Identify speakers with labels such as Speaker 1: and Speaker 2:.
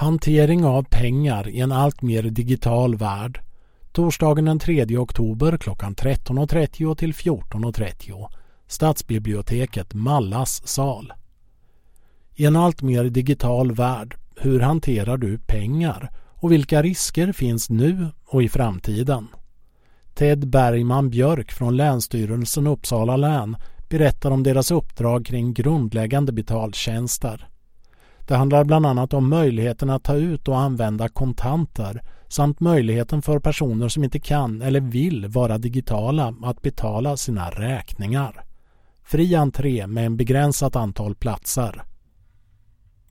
Speaker 1: Hantering av pengar i en allt mer digital värld. Torsdagen den 3 oktober klockan 13.30 till 14.30. Stadsbiblioteket Mallas sal. I en allt mer digital värld, hur hanterar du pengar och vilka risker finns nu och i framtiden? Ted Bergman Björk från Länsstyrelsen Uppsala län berättar om deras uppdrag kring grundläggande betaltjänster. Det handlar bland annat om möjligheten att ta ut och använda kontanter samt möjligheten för personer som inte kan eller vill vara digitala att betala sina räkningar. Fri entré med en begränsat antal platser.